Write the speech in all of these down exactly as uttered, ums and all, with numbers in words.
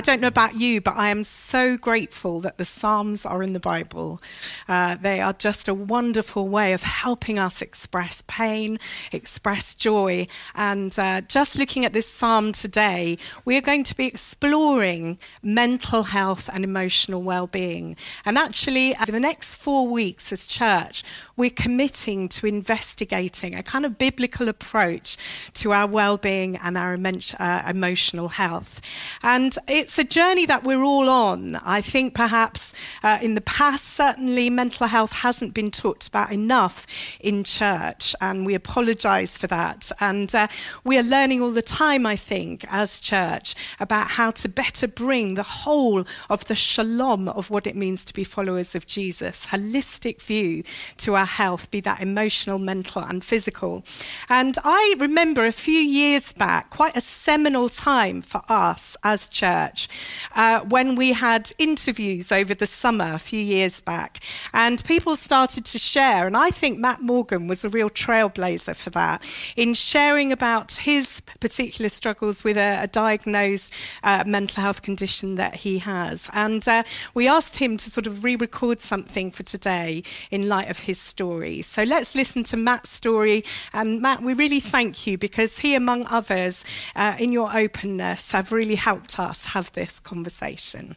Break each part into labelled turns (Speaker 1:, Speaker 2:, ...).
Speaker 1: I don't know about you, but I am so grateful that the Psalms are in the Bible. Uh, they are just a wonderful way of helping us express pain, express joy. And uh, just looking at this Psalm today, we are going to be exploring mental health and emotional well-being. And actually, over the next four weeks as church, we're committing to investigating a kind of biblical approach to our well-being and our emo- uh, emotional health. And it's a journey that we're all on. I think perhaps uh, in the past, certainly mental health hasn't been talked about enough in church, and we apologise for that. And uh, we are learning all the time, I think, as church, about how to better bring the whole of the shalom of what it means to be followers of Jesus, holistic view to our health, be that emotional, mental and physical. And I remember a few years back, quite a seminal time for us as church, uh, when we had interviews over the summer a few years back, and people started to share, and I think Matt Morgan was a real trailblazer for that, in sharing about his particular struggles with a, a diagnosed uh, mental health condition that he has. And uh, we asked him to sort of re-record something for today in light of his story. So let's listen to Matt's story. And Matt, we really thank you, because he, among others, uh, in your openness, have really helped us have this conversation.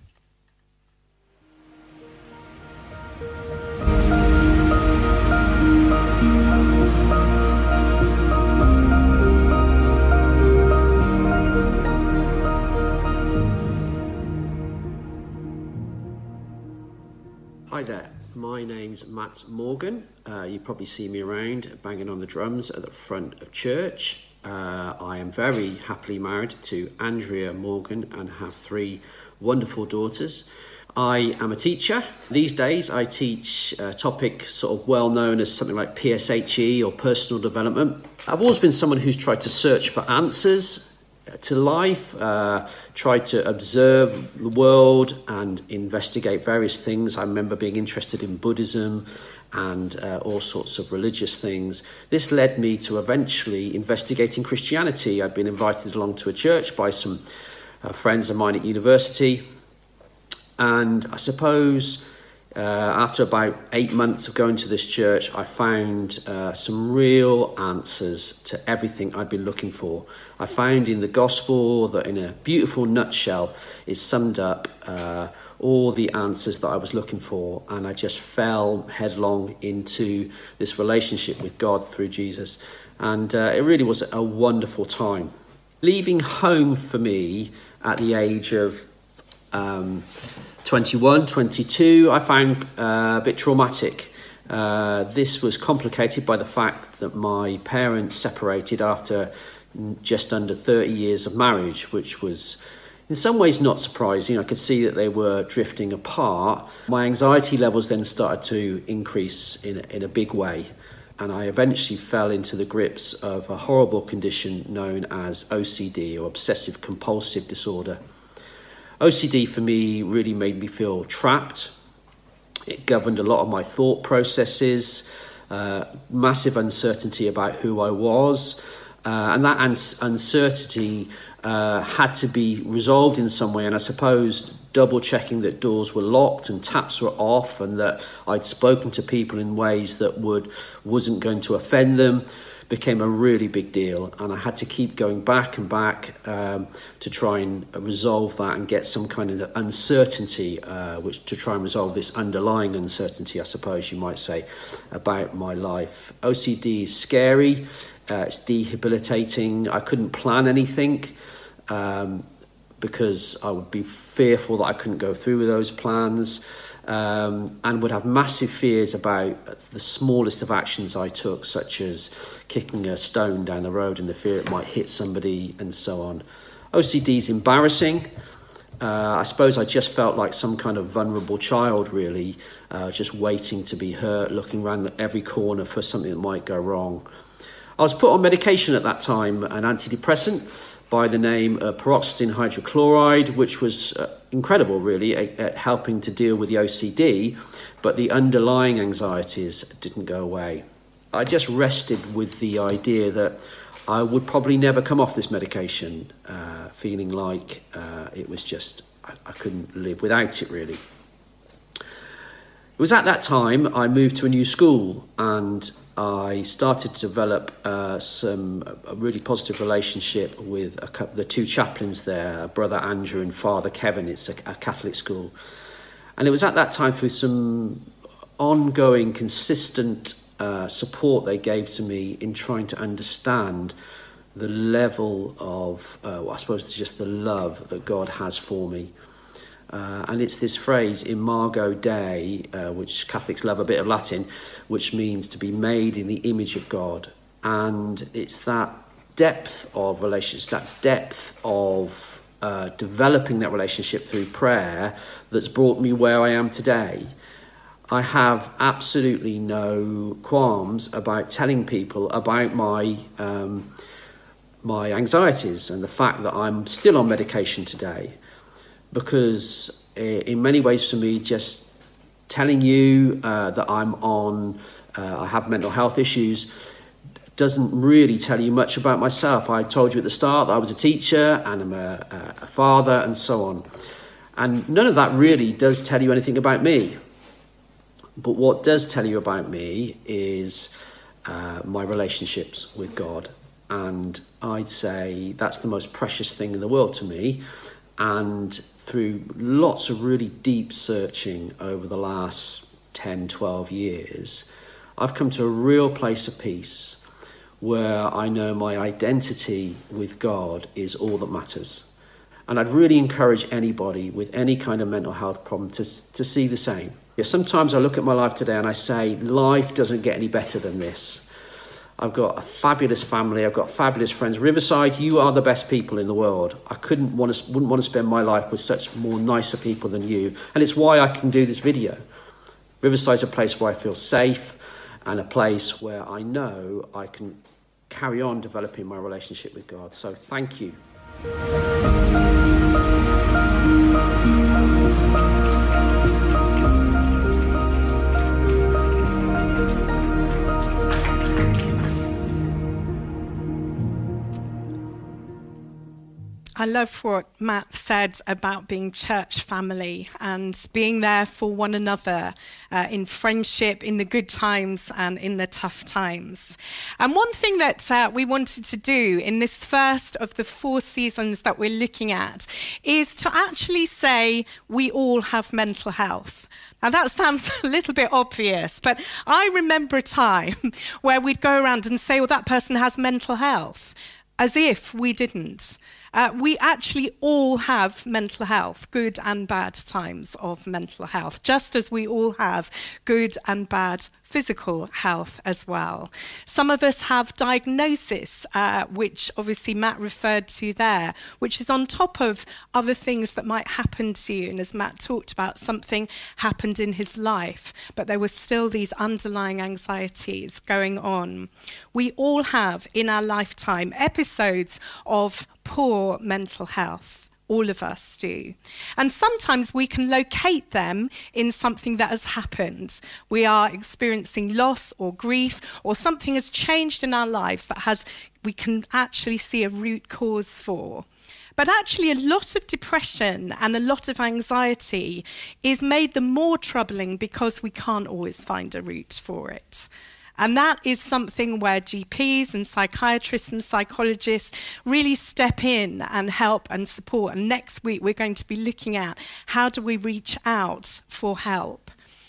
Speaker 2: Hi there, my name's Matt Morgan. Uh, you probably see me around banging on the drums at the front of church. Uh, I am very happily married to Andrea Morgan and have three wonderful daughters. I am a teacher. These days I teach a topic sort of well known as something like P S H E or personal development. I've always been someone who's tried to search for answers to life, uh, try to observe the world and investigate various things. I remember being interested in Buddhism and uh, all sorts of religious things. This led me to eventually investigating Christianity. I'd been invited along to a church by some uh, friends of mine at university, and I suppose uh, after about eight months of going to this church, I found uh, some real answers to everything I'd been looking for. I found in the gospel that, in a beautiful nutshell, it summed up uh, all the answers that I was looking for, and I just fell headlong into this relationship with God through Jesus. And uh, it really was a wonderful time. Leaving home for me at the age of um, twenty-one, twenty-two, I found uh, a bit traumatic. Uh, this was complicated by the fact that my parents separated after just under thirty years of marriage, which was in some ways not surprising. I could see that they were drifting apart. My anxiety levels then started to increase in a, in a big way, and I eventually fell into the grips of a horrible condition known as O C D, or obsessive compulsive disorder. O C D for me really made me feel trapped. It governed a lot of my thought processes, uh, massive uncertainty about who I was, uh, and that uns- uncertainty uh, had to be resolved in some way. And I suppose double checking that doors were locked and taps were off, and that I'd spoken to people in ways that would wasn't going to offend them, became a really big deal. And I had to keep going back and back um, to try and resolve that and get some kind of uncertainty, uh, which to try and resolve this underlying uncertainty, I suppose you might say, about my life. O C D is scary. Uh, it's debilitating. I couldn't plan anything um, because I would be fearful that I couldn't go through with those plans. Um, and would have massive fears about the smallest of actions I took, such as kicking a stone down the road in the fear it might hit somebody, and so on. O C D is embarrassing. Uh, I suppose I just felt like some kind of vulnerable child, really, uh, just waiting to be hurt, looking around every corner for something that might go wrong. I was put on medication at that time, an antidepressant by the name of paroxetine hydrochloride, which was uh, incredible, really, at, at helping to deal with the O C D, but the underlying anxieties didn't go away. I just rested with the idea that I would probably never come off this medication, uh, feeling like uh, it was just I, I couldn't live without it, really. It was at that time I moved to a new school, and I started to develop uh, some a really positive relationship with a couple, the two chaplains there, Brother Andrew and Father Kevin. It's a, a Catholic school. And it was at that time, through some ongoing, consistent uh, support they gave to me in trying to understand the level of, uh, well, I suppose, just the love that God has for me. Uh, and it's this phrase, imago Dei, uh, which Catholics love a bit of Latin, which means to be made in the image of God. And it's that depth of relationships, that depth of uh, developing that relationship through prayer that's brought me where I am today. I have absolutely no qualms about telling people about my um, my anxieties and the fact that I'm still on medication today. Because in many ways for me, just telling you uh, that I'm on, uh, I have mental health issues, doesn't really tell you much about myself. I told you at the start that I was a teacher and I'm a, a father and so on. And none of that really does tell you anything about me. But what does tell you about me is uh, my relationships with God. And I'd say that's the most precious thing in the world to me. And through lots of really deep searching over the last ten, twelve years, I've come to a real place of peace where I know my identity with God is all that matters. And I'd really encourage anybody with any kind of mental health problem to, to see the same. Yeah, sometimes I look at my life today and I say, life doesn't get any better than this. I've got a fabulous family. I've got fabulous friends. Riverside, you are the best people in the world. I couldn't want to, wouldn't want to spend my life with such more nicer people than you. And it's why I can do this video. Riverside's a place where I feel safe and a place where I know I can carry on developing my relationship with God. So thank you.
Speaker 1: I love what Matt said about being church family and being there for one another uh, in friendship, in the good times and in the tough times. And one thing that uh, we wanted to do in this first of the four seasons that we're looking at is to actually say we all have mental health. Now, that sounds a little bit obvious, but I remember a time where we'd go around and say, well, that person has mental health, as if we didn't. Uh, we actually all have mental health, good and bad times of mental health, just as we all have good and bad physical health as well. Some of us have diagnosis, uh, which obviously Matt referred to there, which is on top of other things that might happen to you. And as Matt talked about, something happened in his life, but there were still these underlying anxieties going on. We all have in our lifetime episodes of poor mental health. All of us do. And sometimes we can locate them in something that has happened. We are experiencing loss or grief, or something has changed in our lives that has we can actually see a root cause for. But actually a lot of depression and a lot of anxiety is made the more troubling because we can't always find a root for it. And that is something where G Ps and psychiatrists and psychologists really step in and help and support. And next week, we're going to be looking at how do we reach out for help.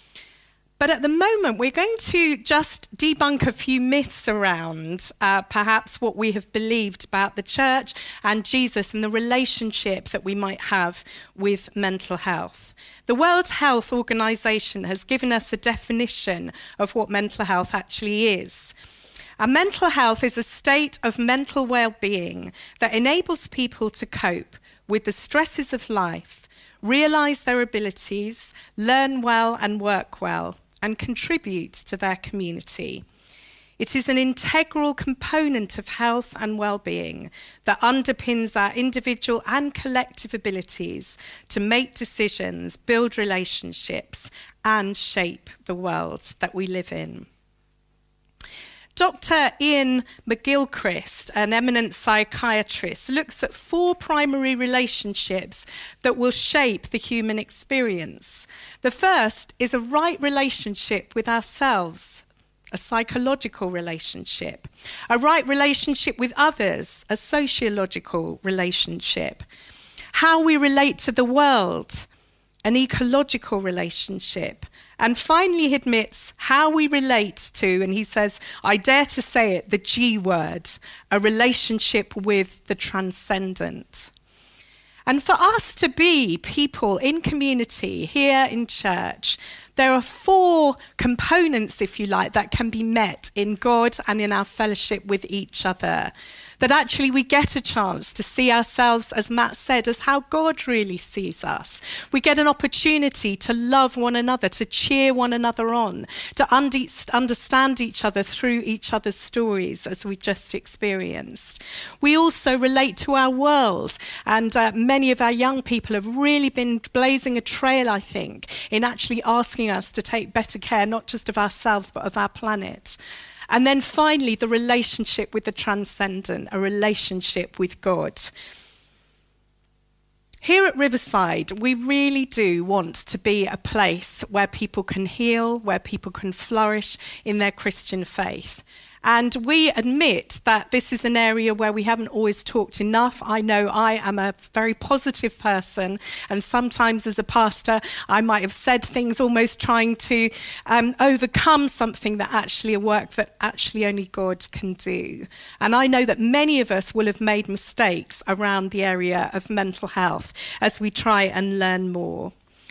Speaker 1: But at the moment, we're going to just debunk a few myths around uh, perhaps what we have believed about the church and Jesus and the relationship that we might have with mental health. The World Health Organization has given us a definition of what mental health actually is. And mental health is a state of mental well-being that enables people to cope with the stresses of life, realize their abilities, learn well and work well, and contribute to their community. It is an integral component of health and well-being that underpins our individual and collective abilities to make decisions, build relationships, and shape the world that we live in. Doctor Ian McGilchrist, an eminent psychiatrist, looks at four primary relationships that will shape the human experience. The first is a right relationship with ourselves, a psychological relationship. A right relationship with others, a sociological relationship. How we relate to the world, an ecological relationship. And finally, he admits how we relate to, and he says, I dare to say it, the G word, a relationship with the transcendent. And for us to be people in community, here in church, there are four components, if you like, that can be met in God and in our fellowship with each other. That actually we get a chance to see ourselves, as Matt said, as how God really sees us. We get an opportunity to love one another, to cheer one another on, to understand each other through each other's stories, as we've just experienced. We also relate to our world, and uh, many of our young people have really been blazing a trail, I think, in actually asking us to take better care, not just of ourselves, but of our planet. And then finally, the relationship with the transcendent, a relationship with God. Here at Riverside, we really do want to be a place where people can heal, where people can flourish in their Christian faith. And we admit that this is an area where we haven't always talked enough. I know I am a very positive person, and sometimes as a pastor, I might have said things almost trying to um, overcome something that actually a work that actually only God can do. And I know that many of us will have made mistakes around the area of mental health as we try and learn more.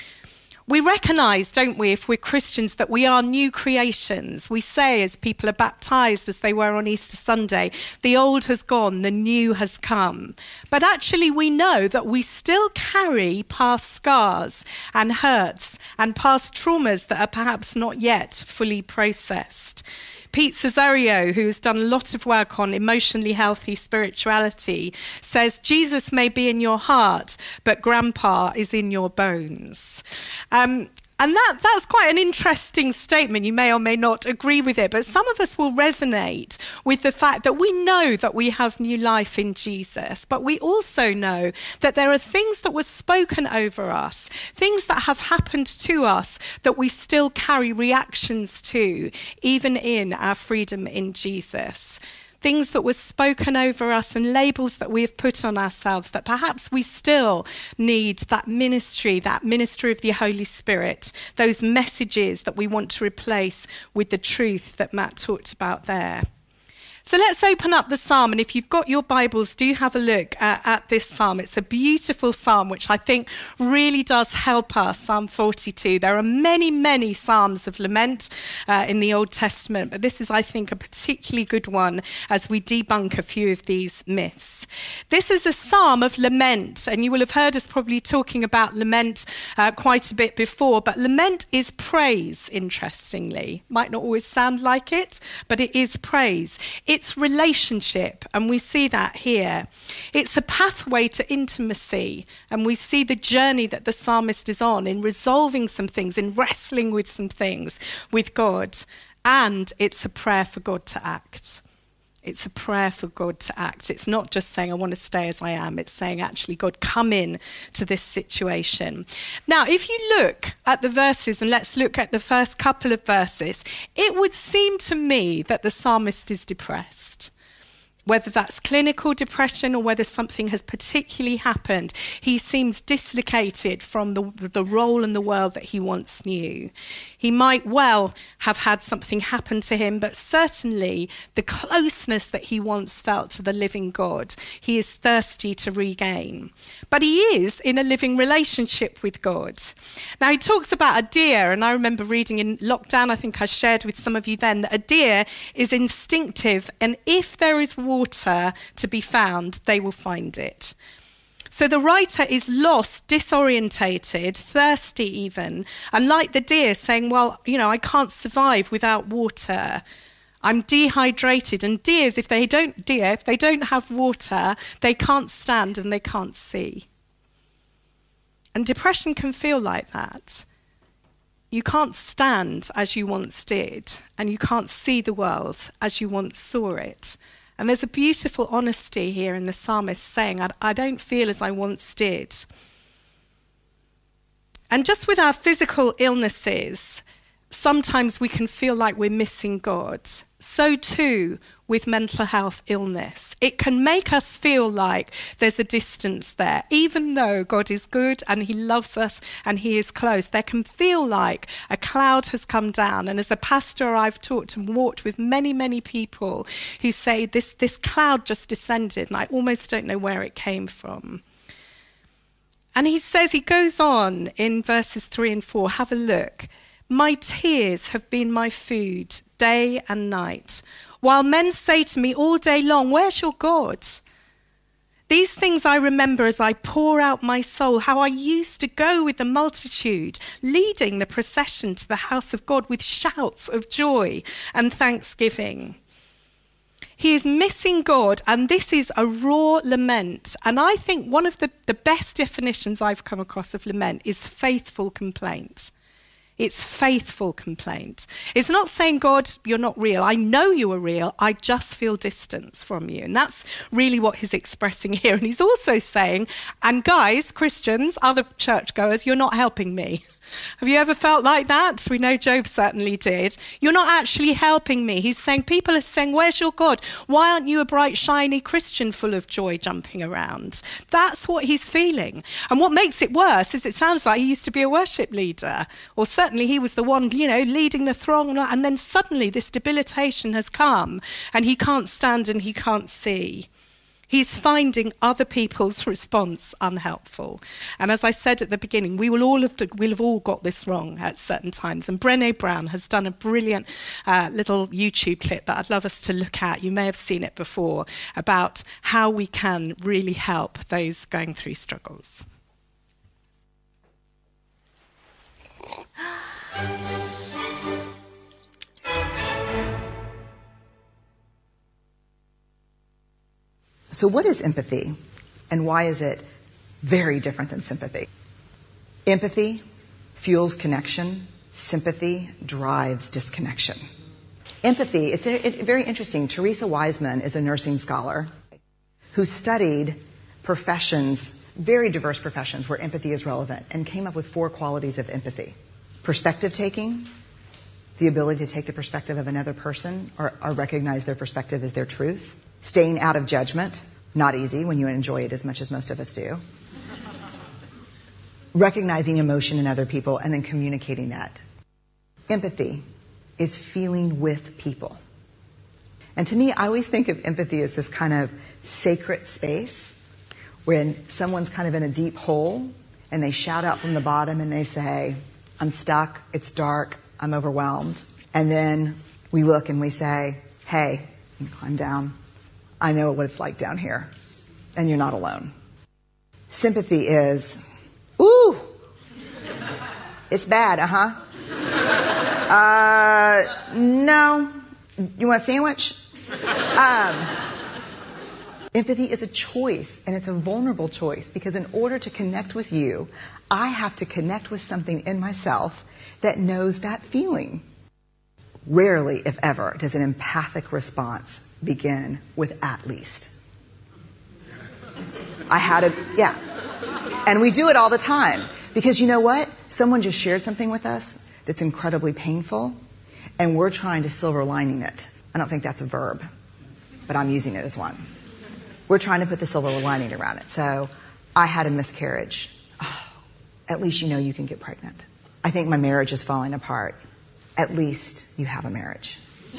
Speaker 1: We recognise, don't we, if we're Christians, that we are new creations. We say as people are baptised, as they were on Easter Sunday, the old has gone, the new has come. But actually we know that we still carry past scars and hurts and past traumas that are perhaps not yet fully processed. Pete Cesario, who's done a lot of work on emotionally healthy spirituality, says Jesus may be in your heart, but grandpa is in your bones. Um, and that, that's quite an interesting statement. You may or may not agree with it, but some of us will resonate with the fact that we know that we have new life in Jesus, but we also know that there are things that were spoken over us, things that have happened to us that we still carry reactions to, even in our freedom in Jesus. Things that were spoken over us and labels that we have put on ourselves that perhaps we still need that ministry, that ministry of the Holy Spirit, those messages that we want to replace with the truth that Matt talked about there. So let's open up the psalm, and if you've got your Bibles, do have a look at, at this psalm. It's a beautiful psalm, which I think really does help us, Psalm forty-two. There are many, many psalms of lament uh, in the Old Testament, but this is, I think, a particularly good one as we debunk a few of these myths. This is a psalm of lament, and you will have heard us probably talking about lament uh, quite a bit before, but lament is praise, interestingly. Might not always sound like it, but it is praise. It's relationship, and we see that here. It's a pathway to intimacy, and we see the journey that the psalmist is on in resolving some things, in wrestling with some things with God. And it's a prayer for God to act. It's a prayer for God to act. It's not just saying, I want to stay as I am. It's saying, actually, God, come in to this situation. Now, if you look at the verses, and let's look at the first couple of verses, it would seem to me that the psalmist is depressed. Whether that's clinical depression or whether something has particularly happened, he seems dislocated from the, the role in the world that he once knew. He might well have had something happen to him, but certainly the closeness that he once felt to the living God, he is thirsty to regain. But he is in a living relationship with God. Now, he talks about a deer, and I remember reading in lockdown, I think I shared with some of you then, that a deer is instinctive, and if there is water water to be found, they will find it. So the writer is lost, disorientated, thirsty even, and like the deer saying, well, you know, I can't survive without water. I'm dehydrated. And deers, if they don't deer, if they don't have water, they can't stand and they can't see. And depression can feel like that. You can't stand as you once did, and you can't see the world as you once saw it. And there's a beautiful honesty here in the psalmist saying, I, I don't feel as I once did. And just with our physical illnesses, sometimes we can feel like we're missing God. So too with mental health illness. It can make us feel like there's a distance there. Even though God is good and he loves us and he is close, there can feel like a cloud has come down. And as a pastor, I've talked and walked with many, many people who say this, this cloud just descended and I almost don't know where it came from. And he says, he goes on in verses three and four, have a look. My tears have been my food day and night, while men say to me all day long, where's your God? These things I remember as I pour out my soul, how I used to go with the multitude, leading the procession to the house of God with shouts of joy and thanksgiving. He is missing God, and this is a raw lament. And I think one of the, the best definitions I've come across of lament is faithful complaint. It's faithful complaint. It's not saying, God, you're not real. I know you are real. I just feel distance from you. And that's really what he's expressing here. And he's also saying, and guys, Christians, other churchgoers, you're not helping me. Have you ever felt like that? We know Job certainly did. You're not actually helping me. He's saying, people are saying, where's your God? Why aren't you a bright, shiny Christian full of joy jumping around? That's what he's feeling. And what makes it worse is it sounds like he used to be a worship leader, or certainly he was the one, you know, leading the throng. And then suddenly this debilitation has come and he can't stand and he can't see. He's finding other people's response unhelpful. And as I said at the beginning, we will all have, to, we'll have all got this wrong at certain times. And Brené Brown has done a brilliant uh, little YouTube clip that I'd love us to look at. You may have seen it before, about how we can really help those going through struggles.
Speaker 3: So what is empathy, and why is it very different than sympathy? Empathy fuels connection. Sympathy drives disconnection. Empathy, it's a, it, very interesting. Teresa Wiseman is a nursing scholar who studied professions, very diverse professions where empathy is relevant, and came up with four qualities of empathy. Perspective taking, the ability to take the perspective of another person or, or recognize their perspective as their truth. Staying out of judgment, not easy when you enjoy it as much as most of us do. Recognizing emotion in other people and then communicating that. Empathy is feeling with people. And to me, I always think of empathy as this kind of sacred space when someone's kind of in a deep hole and they shout out from the bottom and they say, I'm stuck, it's dark, I'm overwhelmed. And then we look and we say, hey, you climb down. I know what it's like down here, and you're not alone. Sympathy is, ooh, it's bad, uh-huh. Uh, no. You want a sandwich? Um, empathy is a choice, and it's a vulnerable choice, because in order to connect with you, I have to connect with something in myself that knows that feeling. Rarely, if ever, does an empathic response begin with at least. I had a, yeah. And we do it all the time. Because you know what? Someone just shared something with us that's incredibly painful, and we're trying to silver lining it. I don't think that's a verb, but I'm using it as one. We're trying to put the silver lining around it. So, I had a miscarriage. Oh, at least you know you can get pregnant. I think my marriage is falling apart. At least you have a marriage.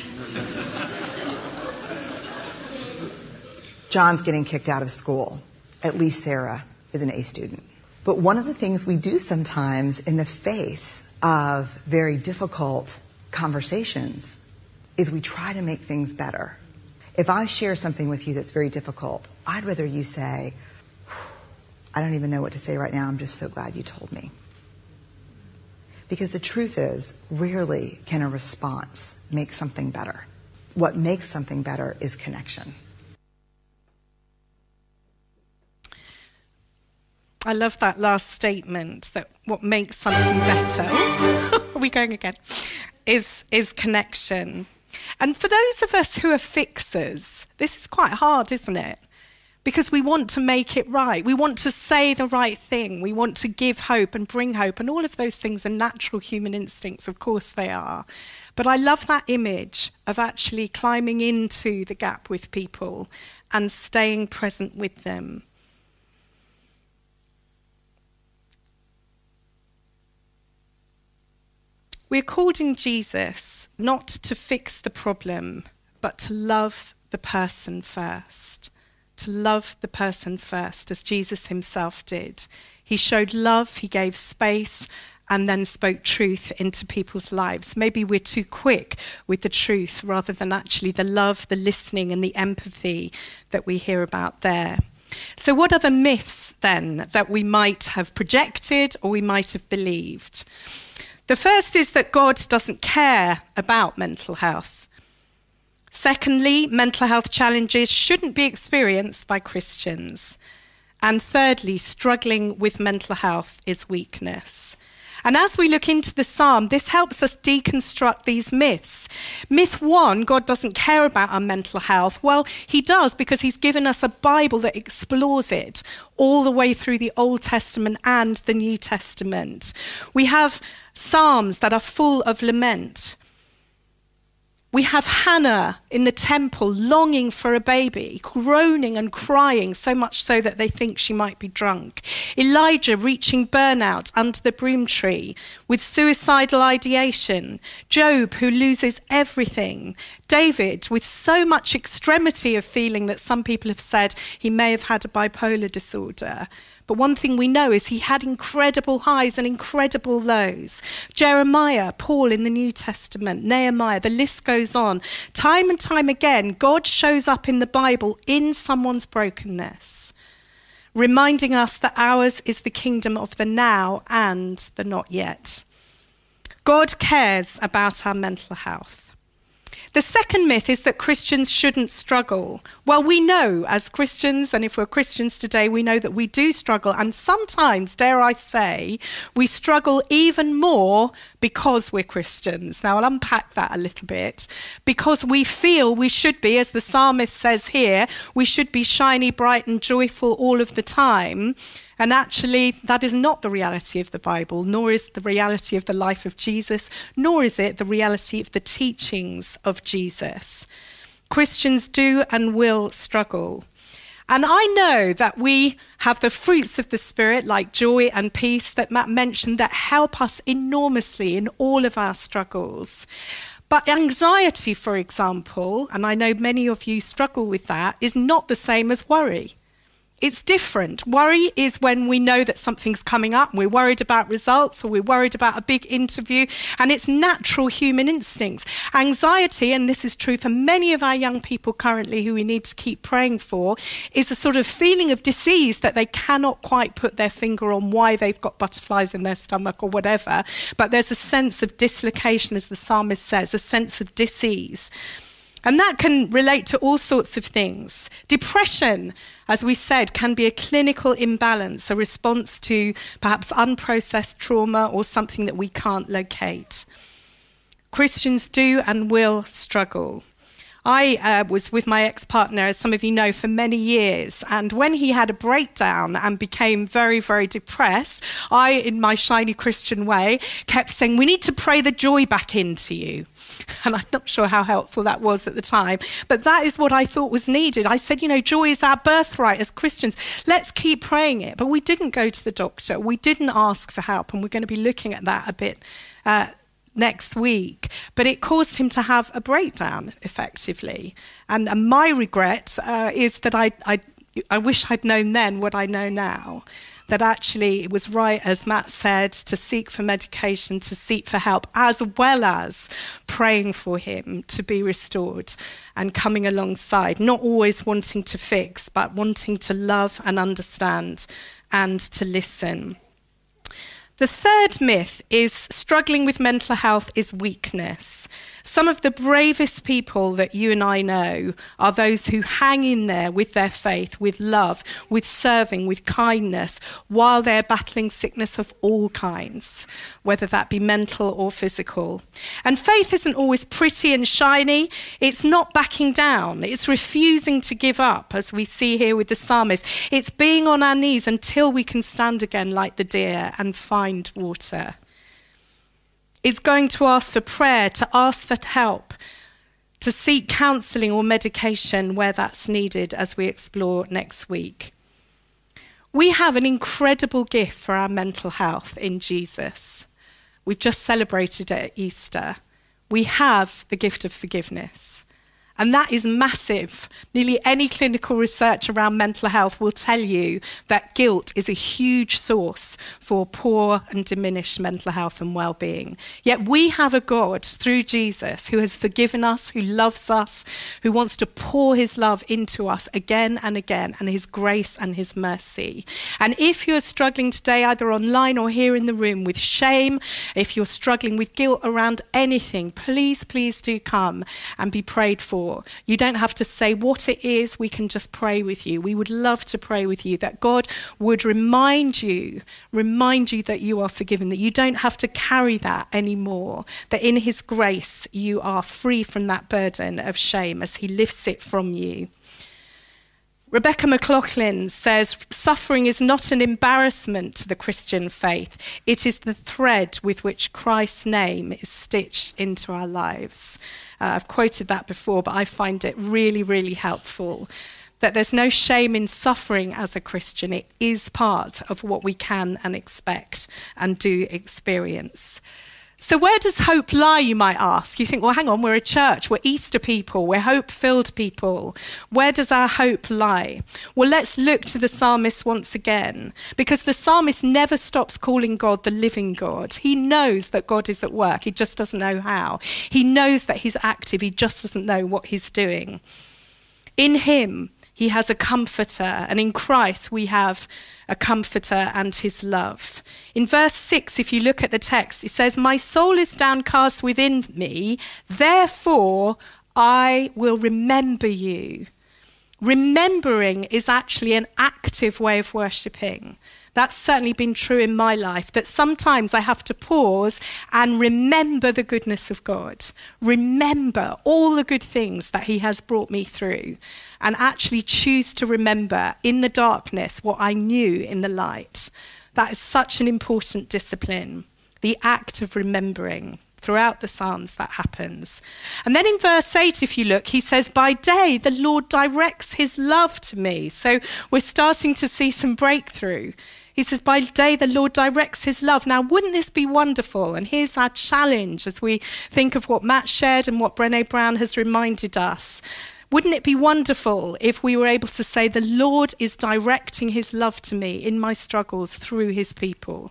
Speaker 3: John's getting kicked out of school. At least Sarah is an A student. But one of the things we do sometimes in the face of very difficult conversations is we try to make things better. If I share something with you that's very difficult, I'd rather you say, I don't even know what to say right now, I'm just so glad you told me. Because the truth is, rarely can a response make something better. What makes something better is connection.
Speaker 1: I love that last statement, that what makes something better, are we going again, is, is connection. And for those of us who are fixers, this is quite hard, isn't it? Because we want to make it right. We want to say the right thing. We want to give hope and bring hope. And all of those things are natural human instincts. Of course they are. But I love that image of actually climbing into the gap with people and staying present with them. We're called in Jesus not to fix the problem, but to love the person first. To love the person first, as Jesus himself did. He showed love, he gave space, and then spoke truth into people's lives. Maybe we're too quick with the truth rather than actually the love, the listening, and the empathy that we hear about there. So what are the myths then that we might have projected or we might have believed? The first is that God doesn't care about mental health. Secondly, mental health challenges shouldn't be experienced by Christians. And thirdly, struggling with mental health is weakness. And as we look into the psalm, this helps us deconstruct these myths. Myth one, God doesn't care about our mental health. Well, he does, because he's given us a Bible that explores it all the way through the Old Testament and the New Testament. We have psalms that are full of lament. We have Hannah in the temple longing for a baby, groaning and crying, so much so that they think she might be drunk. Elijah reaching burnout under the broom tree with suicidal ideation. Job, who loses everything. David, with so much extremity of feeling that some people have said he may have had a bipolar disorder. But one thing we know is he had incredible highs and incredible lows. Jeremiah, Paul in the New Testament, Nehemiah, the list goes on. Time and time again, God shows up in the Bible in someone's brokenness, reminding us that ours is the kingdom of the now and the not yet. God cares about our mental health. The second myth is that Christians shouldn't struggle. Well, we know as Christians, and if we're Christians today, we know that we do struggle. And sometimes, dare I say, we struggle even more because we're Christians. Now, I'll unpack that a little bit. Because we feel we should be, as the psalmist says here, we should be shiny, bright and joyful all of the time. And actually, that is not the reality of the Bible, nor is the reality of the life of Jesus, nor is it the reality of the teachings of Jesus. Christians do and will struggle. And I know that we have the fruits of the Spirit, like joy and peace that Matt mentioned, that help us enormously in all of our struggles. But anxiety, for example, and I know many of you struggle with that, is not the same as worry. It's different. Worry is when we know that something's coming up and we're worried about results, or we're worried about a big interview, and it's natural human instincts. Anxiety, and this is true for many of our young people currently who we need to keep praying for, is a sort of feeling of disease that they cannot quite put their finger on why they've got butterflies in their stomach or whatever. But there's a sense of dislocation, as the psalmist says, a sense of disease. And that can relate to all sorts of things. Depression, as we said, can be a clinical imbalance, a response to perhaps unprocessed trauma or something that we can't locate. Christians do and will struggle. I uh, was with my ex-partner, as some of you know, for many years. And when he had a breakdown and became very, very depressed, I, in my shiny Christian way, kept saying, we need to pray the joy back into you. And I'm not sure how helpful that was at the time. But that is what I thought was needed. I said, you know, joy is our birthright as Christians. Let's keep praying it. But we didn't go to the doctor. We didn't ask for help. And we're going to be looking at that a bit uh, next week. But it caused him to have a breakdown, effectively. And, and my regret uh, is that I, I, I wish I'd known then what I know now. That actually it was right, as Matt said, to seek for medication, to seek for help, as well as praying for him to be restored and coming alongside, not always wanting to fix, but wanting to love and understand and to listen. The third myth is struggling with mental health is weakness. Some of the bravest people that you and I know are those who hang in there with their faith, with love, with serving, with kindness, while they're battling sickness of all kinds, whether that be mental or physical. And faith isn't always pretty and shiny. It's not backing down. It's refusing to give up, as we see here with the psalmist. It's being on our knees until we can stand again like the deer and find water. It's going to ask for prayer, to ask for help, to seek counselling or medication where that's needed, as we explore next week. We have an incredible gift for our mental health in Jesus. We've just celebrated it at Easter. We have the gift of forgiveness. And that is massive. Nearly any clinical research around mental health will tell you that guilt is a huge source for poor and diminished mental health and well-being. Yet we have a God through Jesus who has forgiven us, who loves us, who wants to pour his love into us again and again, and his grace and his mercy. And if you're struggling today, either online or here in the room, with shame, if you're struggling with guilt around anything, please, please do come and be prayed for. You don't have to say what it is. We can just pray with you. We would love to pray with you that God would remind you, remind you that you are forgiven, that you don't have to carry that anymore, that in his grace you are free from that burden of shame as he lifts it from you. Rebecca McLaughlin says, suffering is not an embarrassment to the Christian faith. It is the thread with which Christ's name is stitched into our lives. Uh, I've quoted that before, but I find it really, really helpful. That there's no shame in suffering as a Christian. It is part of what we can and expect and do experience. So where does hope lie, you might ask? You think, well, hang on, we're a church, we're Easter people, we're hope-filled people. Where does our hope lie? Well, let's look to the psalmist once again, because the psalmist never stops calling God the living God. He knows that God is at work, he just doesn't know how. He knows that he's active, he just doesn't know what he's doing. In him, he has a comforter, and in Christ we have a comforter and his love. In verse six, if you look at the text, it says, my soul is downcast within me, therefore I will remember you. Remembering is actually an active way of worshipping. That's certainly been true in my life, that sometimes I have to pause and remember the goodness of God. Remember all the good things that he has brought me through, and actually choose to remember in the darkness what I knew in the light. That is such an important discipline, the act of remembering. Throughout the Psalms that happens. And then in verse eight, if you look, he says, by day the Lord directs his love to me. So we're starting to see some breakthrough. He says, by day the Lord directs his love. Now, wouldn't this be wonderful? And here's our challenge as we think of what Matt shared and what Brené Brown has reminded us. Wouldn't it be wonderful if we were able to say, the Lord is directing his love to me in my struggles through his people?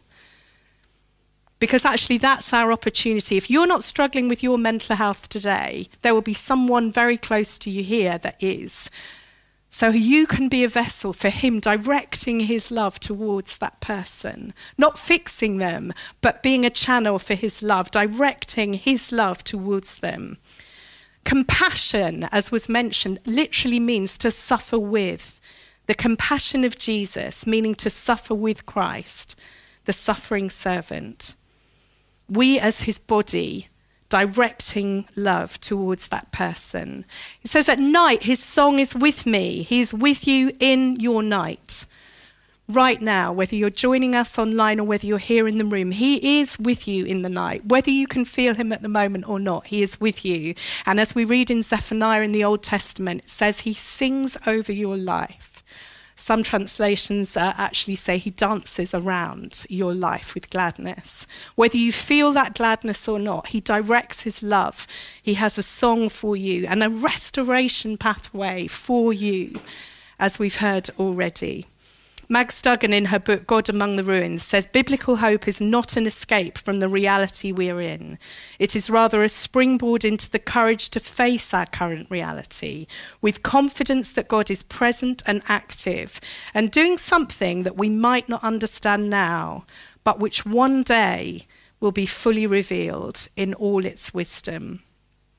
Speaker 1: Because actually that's our opportunity. If you're not struggling with your mental health today, there will be someone very close to you here that is. So you can be a vessel for him directing his love towards that person. Not fixing them, but being a channel for his love, directing his love towards them. Compassion, as was mentioned, literally means to suffer with. The compassion of Jesus, meaning to suffer with Christ, the suffering servant. We as his body, directing love towards that person. He says at night, his song is with me. He is with you in your night. Right now, whether you're joining us online or whether you're here in the room, he is with you in the night. Whether you can feel him at the moment or not, he is with you. And as we read in Zephaniah in the Old Testament, it says he sings over your life. Some translations uh, actually say he dances around your life with gladness. Whether you feel that gladness or not, he directs his love. He has a song for you and a restoration pathway for you, as we've heard already. Mags Duggan, in her book God Among the Ruins, says biblical hope is not an escape from the reality we are in. It is rather a springboard into the courage to face our current reality with confidence that God is present and active and doing something that we might not understand now, but which one day will be fully revealed in all its wisdom.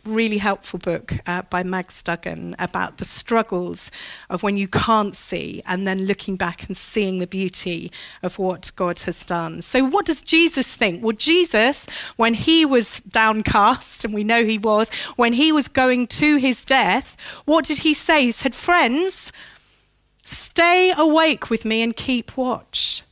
Speaker 1: really helpful book uh, by Mags Duggan about the struggles of when you can't see and then looking back and seeing the beauty of what God has done. So what does Jesus think? Well, Jesus, when he was downcast, and we know he was, when he was going to his death, what did he say? He said, friends, stay awake with me and keep watch.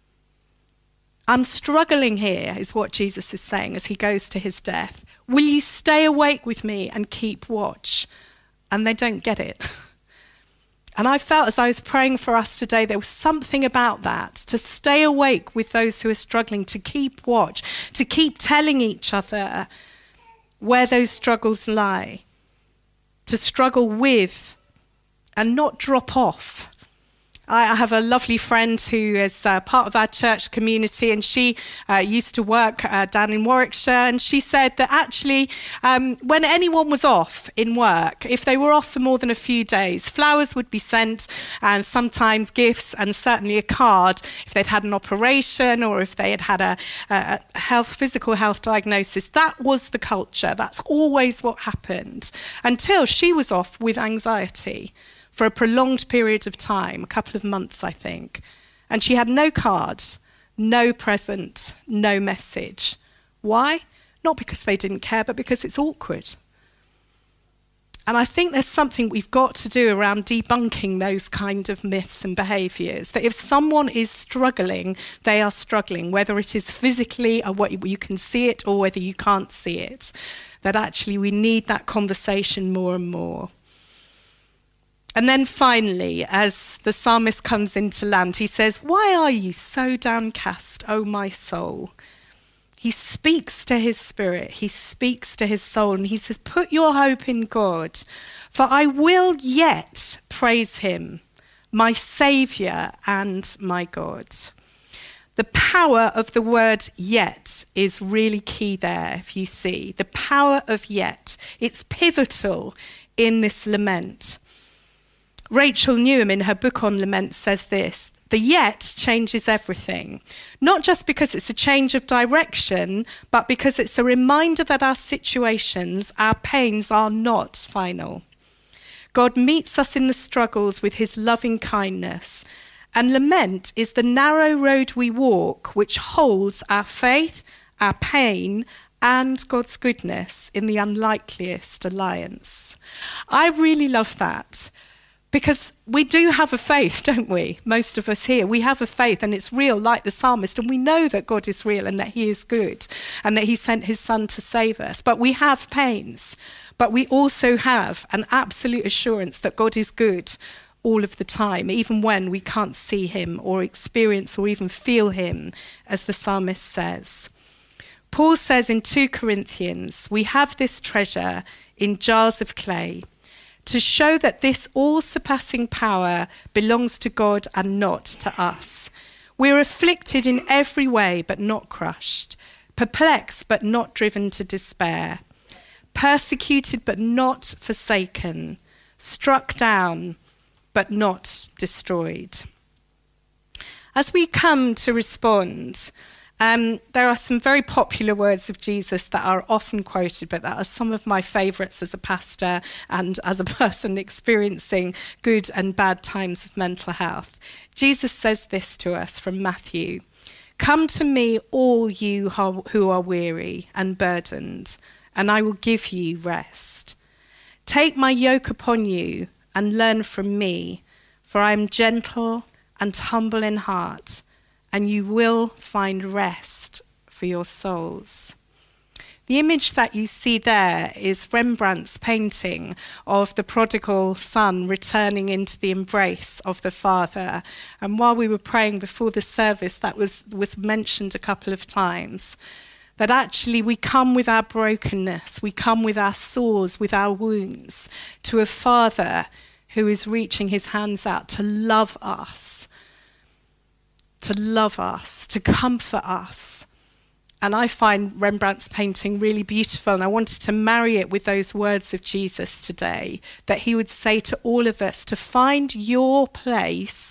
Speaker 1: I'm struggling here, is what Jesus is saying as he goes to his death. Will you stay awake with me and keep watch? And they don't get it. And I felt as I was praying for us today, there was something about that, to stay awake with those who are struggling, to keep watch, to keep telling each other where those struggles lie, to struggle with and not drop off. I have a lovely friend who is uh, part of our church community, and she uh, used to work uh, down in Warwickshire, and she said that actually um, when anyone was off in work, if they were off for more than a few days, flowers would be sent and sometimes gifts and certainly a card if they'd had an operation or if they had had a, a health, physical health diagnosis. That was the culture. That's always what happened until she was off with anxiety for a prolonged period of time, a couple of months, I think. And she had no card, no present, no message. Why? Not because they didn't care, but because it's awkward. And I think there's something we've got to do around debunking those kind of myths and behaviours, that if someone is struggling, they are struggling, whether it is physically or what you can see it or whether you can't see it, that actually we need that conversation more and more. And then finally, as the psalmist comes into land, he says, why are you so downcast, O my soul? He speaks to his spirit, he speaks to his soul, and he says, put your hope in God, for I will yet praise him, my Saviour and my God. The power of the word yet is really key there, if you see. The power of yet. It's pivotal in this lament. Rachel Newham, in her book on lament, says this: the yet changes everything, not just because it's a change of direction, but because it's a reminder that our situations, our pains are not final. God meets us in the struggles with his loving kindness, and lament is the narrow road we walk which holds our faith, our pain, and God's goodness in the unlikeliest alliance. I really love that. Because we do have a faith, don't we? Most of us here, we have a faith and it's real like the psalmist, and we know that God is real and that he is good and that he sent his son to save us. But we have pains, but we also have an absolute assurance that God is good all of the time, even when we can't see him or experience or even feel him, as the psalmist says. Paul says in Second Corinthians, we have this treasure in jars of clay, to show that this all-surpassing power belongs to God and not to us. We're afflicted in every way, but not crushed, perplexed, but not driven to despair, persecuted, but not forsaken, struck down, but not destroyed. As we come to respond, Um, there are some very popular words of Jesus that are often quoted, but that are some of my favourites as a pastor and as a person experiencing good and bad times of mental health. Jesus says this to us from Matthew: come to me, all you who are weary and burdened, and I will give you rest. Take my yoke upon you and learn from me, for I am gentle and humble in heart, and you will find rest for your souls. The image that you see there is Rembrandt's painting of the prodigal son returning into the embrace of the father. And while we were praying before the service, that was, was mentioned a couple of times, that actually we come with our brokenness, we come with our sores, with our wounds, to a father who is reaching his hands out to love us, to love us, to comfort us. And I find Rembrandt's painting really beautiful, and I wanted to marry it with those words of Jesus today, that he would say to all of us to find your place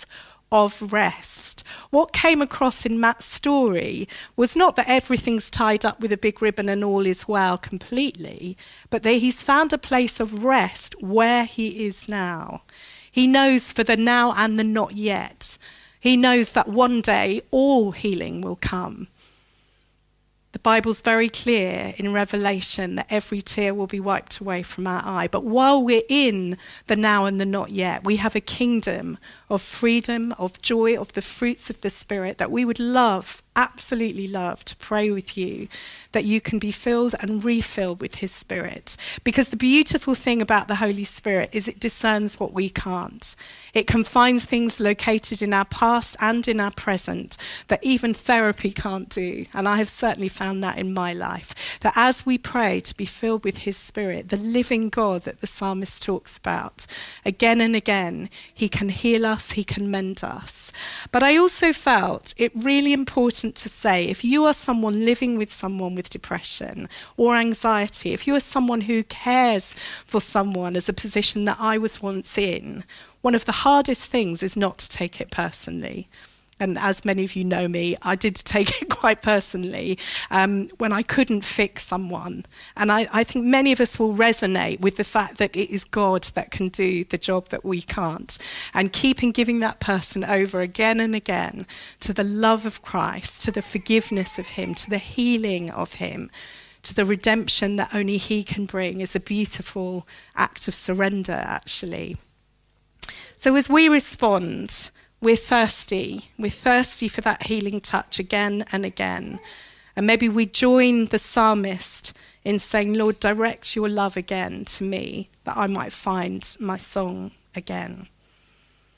Speaker 1: of rest. What came across in Matt's story was not that everything's tied up with a big ribbon and all is well completely, but that he's found a place of rest where he is now. He knows for the now and the not yet. He knows that one day all healing will come. The Bible's very clear in Revelation that every tear will be wiped away from our eye. But while we're in the now and the not yet, we have a kingdom of freedom, of joy, of the fruits of the Spirit that we would love, absolutely love to pray with you, that you can be filled and refilled with his Spirit. Because the beautiful thing about the Holy Spirit is it discerns what we can't. It can find things located in our past and in our present that even therapy can't do. And I have certainly found that in my life, that as we pray to be filled with his Spirit, the living God that the psalmist talks about, again and again, he can heal us, he can mend us. But I also felt it really important to say, if you are someone living with someone with depression or anxiety, if you are someone who cares for someone as a position that I was once in, one of the hardest things is not to take it personally. And as many of you know me, I did take it quite personally um, when I couldn't fix someone. And I, I think many of us will resonate with the fact that it is God that can do the job that we can't. And keeping giving that person over again and again to the love of Christ, to the forgiveness of him, to the healing of him, to the redemption that only he can bring is a beautiful act of surrender, actually. So as we respond, we're thirsty. We're thirsty for that healing touch again and again. And maybe we join the psalmist in saying, Lord, direct your love again to me, that I might find my song again.